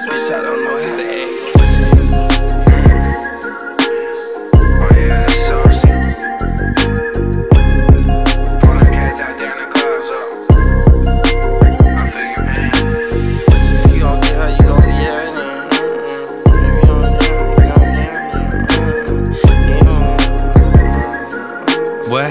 this bitch, I don't know how to act. What?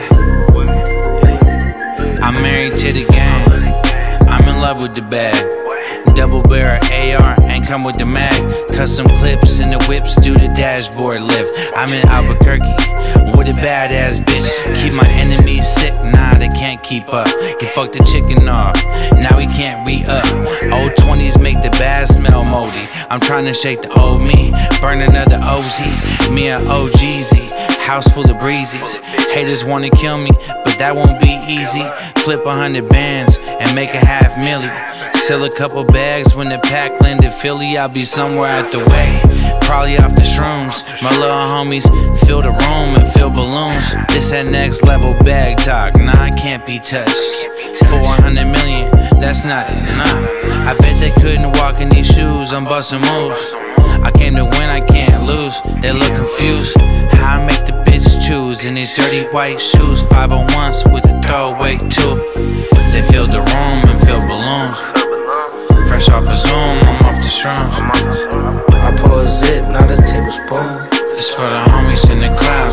I'm married to the game. I'm in love with the bag. Double barrel AR and come with the mag. Custom clips in the whips do the dashboard lift. I'm in Albuquerque with a badass bitch. Keep my enemies sick, nah, they can't keep up. He fucked the chicken off, now he can't re-up. Old 20s make the bad smell moldy. I'm trying to shake the old me, burn another OZ. Me and OGZ, house full of breezes. Haters wanna kill me, but that won't be easy. Flip 100 bands and make a $500,000. Sell a couple bags when the pack landed Philly. I'll be somewhere out the way, probably off the shrooms. My little homies fill the room and fill balloons. This that next level bag talk, nah, I can't be touched. 400 million, that's not, nah. I bet they couldn't walk in these shoes, I'm busting moves. I came to win, I can't lose. They look confused, how I make the bitch choose. In these dirty white shoes, 501s with a throwaway too. They fill the room and fill balloons. Fresh off a Zoom, I'm off the shrooms. I pour a zip, not a tablespoon. This for the homies in the clouds.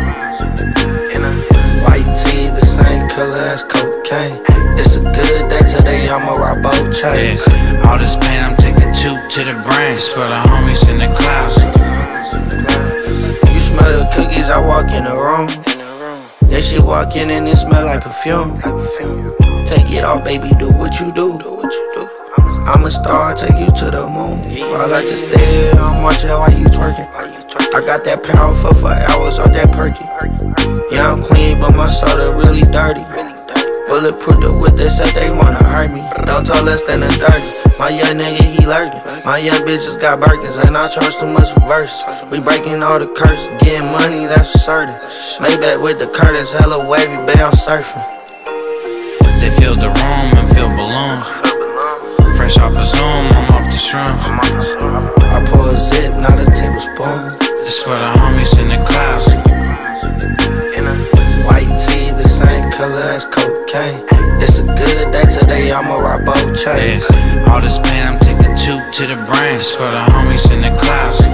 White tee, the same color as cocaine. It's a good day today, I'ma rock both chains. Yeah, all this pain, I'm taking two to the brain. This for the homies in the clouds. You smell the cookies, I walk in the room. Then she walk in and it smell like perfume. Take it off, baby, do what you do. I'm a star, take you to the moon. I like to stare, I'm watching while you twerking. I got that powerful for hours off that perky. Yeah, I'm clean, but my soda really dirty. Bulletproof the whip, they said they wanna hurt me. Don't talk less than a 30. My young nigga, he lurking. My young bitches got Birkins, and I charge too much for verse. We breaking all the curses, getting money, that's for certain. Maybach with the curtains, hella wavy, babe, I'm surfing. They fill the room and fill balloons. Fresh off a Zoom, I'm off the shrooms. I pour a zip, not a tablespoon. This for the homies in the clouds. White tee, the same color as cocaine. It's a good day today, I'ma rock both chains. Yeah, all this pain, I'm taking two to the brain. This for the homies in the clouds.